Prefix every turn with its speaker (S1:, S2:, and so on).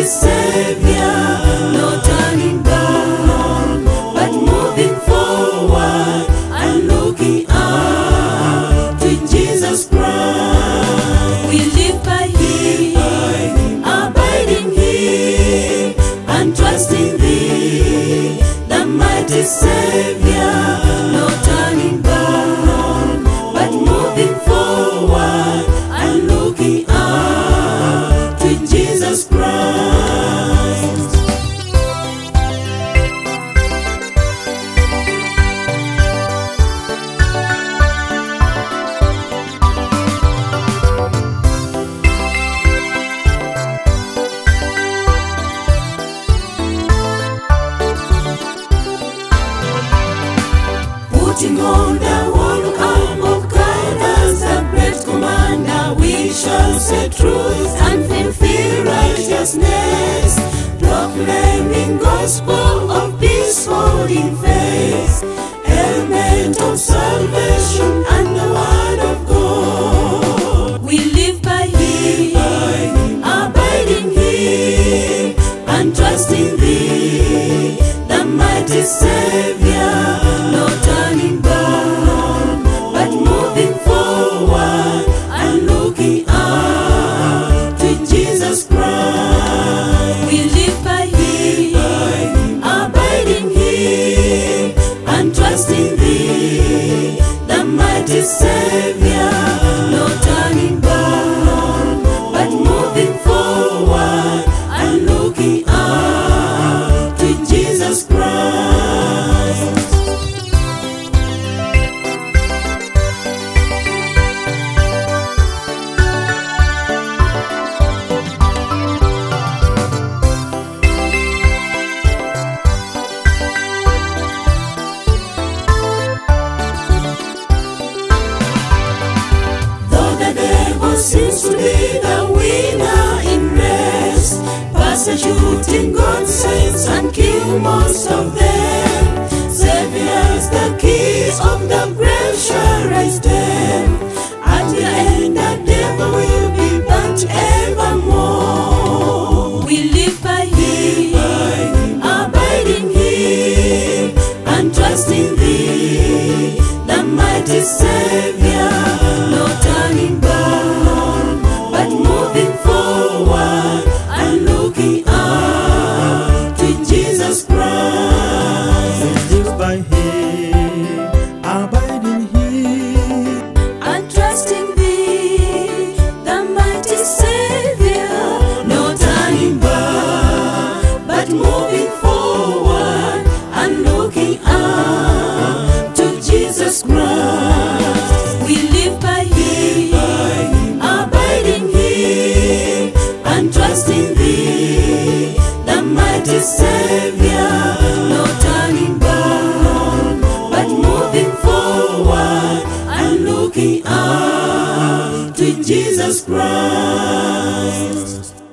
S1: Savior, no turning back, but moving forward and looking up to Jesus Christ. We live by Him, abiding Him, and trusting Thee, the mighty Savior, no turning back, but moving forward and looking up to Jesus Christ. Putting on the whole arm of God as the great commander, we shall say truth and fulfill righteousness, proclaiming gospel of peace, holding faith, element of salvation and the word of God. We live by Him, abiding Him, and trusting Thee, the mighty Savior, no turning back, but moving forward and looking up to Jesus Christ. We live by Him, abiding Him, and trusting Thee, the mighty Savior, no turning back, but moving forward and looking up to Jesus Christ. Seems to be the winner in race, persecuting God's saints and kill most of them. Savior's the keys of the grave shall rise them. At the end the devil will be burnt evermore. We live by Him, abiding Him, and trusting Thee, the mighty Savior, no turning back, but moving forward and looking up to Jesus Christ.
S2: We live by Him, abiding Him,
S1: and trusting Thee, the mighty Savior, no turning back, but moving forward and looking up to Jesus Christ. We live by Him, abiding Him, and trusting Thee, the mighty Savior, no turning back, but moving forward and looking up to Jesus Christ.